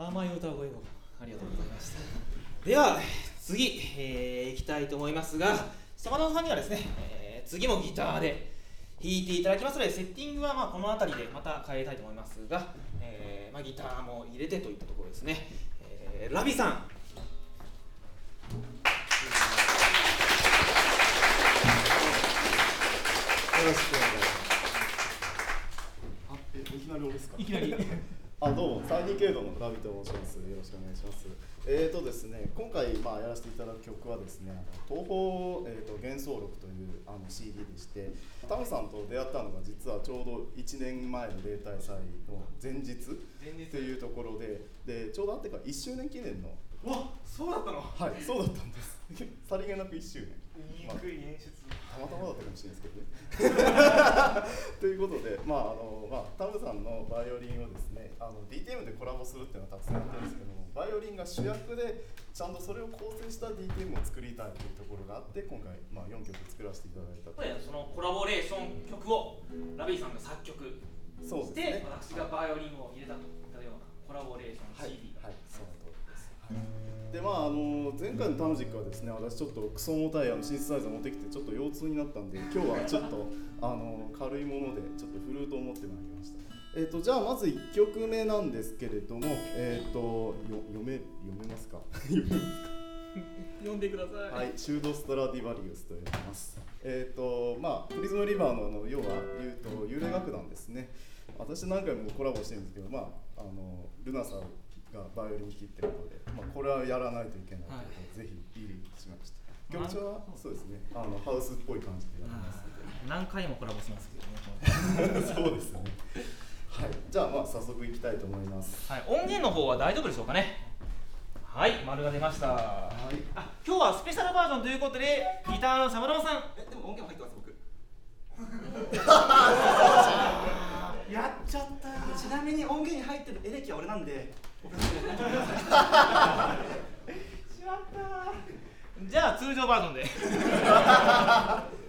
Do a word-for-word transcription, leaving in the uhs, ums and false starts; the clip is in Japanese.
甘い歌声をありがとうございました。では次、えー、いきたいと思いますが、真田さんにはですね、えー、次もギターで弾いていただきますので、セッティングはまあこの辺りでまた変えたいと思いますが、えーまあ、ギターも入れてといったところですね。えー、ラビさん、よろしくお願いします。あ、え、いきなり俺ですか？ いきなりあ、どうも、サーニーケイドのラビと申します。よろしくお願いします。えーとですね、今回、まあ、やらせていただく曲はですね、東宝、えーと幻想録というあの シーディー でして、タムさんと出会ったのが実はちょうどいちねんまえの例大祭の前日というところで、でちょうどあってからいっしゅうねん記念の。 わ、そうだったの？ はい、そうだったんです。さりげなくいっしゅうねん。 憎い演出。 たまたまだったかもしれないですけどね。ということで、まああのまあ、タムさんのバイオリンをですね、あの ディーティーエム でコラボするっていうのはたくさんやってるんですけども、バイオリンが主役でちゃんとそれを構成した ディーティーエム を作りたいというところがあって、今回、まあ、よんきょく作らせていただいたと。 そのコラボレーション曲をラビーさんが作曲そうして、 ですね、 私がバイオリンを入れたといったようなコラボレーション シーディー、 はい、はい、その通りです。はい、でまあ、あの前回のタムジックはですね、私ちょっとクソ重たいあのシンセサイザー持ってきてちょっと腰痛になったんで、今日はちょっとあの軽いものでちょっとフルートを持ってまいりました。えーとじゃあまずいっきょくめなんですけれども、えーとよ読め読めますか？読めますか？ 読んでください。 はい、シュード・ストラディバリウスと呼びます。えーとまあプリズム・リバーのあの要は言うと幽霊楽団ですね。私何回もコラボしてるんですけど、まああのルナさんがバイオリン弾きってことで、まあ、これはやらないといけないということで、はい、ぜひ入れしました。曲調はそうですね、あのハウスっぽい感じでやりますので。 何回もコラボしますけどね。 そうですね。はい、じゃあまあ早速いきたいと思います。 はい、音源の方は大丈夫でしょうかね。はい、丸が出ました。はい、あ、今日はスペシャルバージョンということで、ギターのサムロンさん。 え、でも音源も入ってます僕。 やっちゃった。 ちなみに音源に入ってるエレキは俺なんで。 しまった。じゃあ通常バージョンで。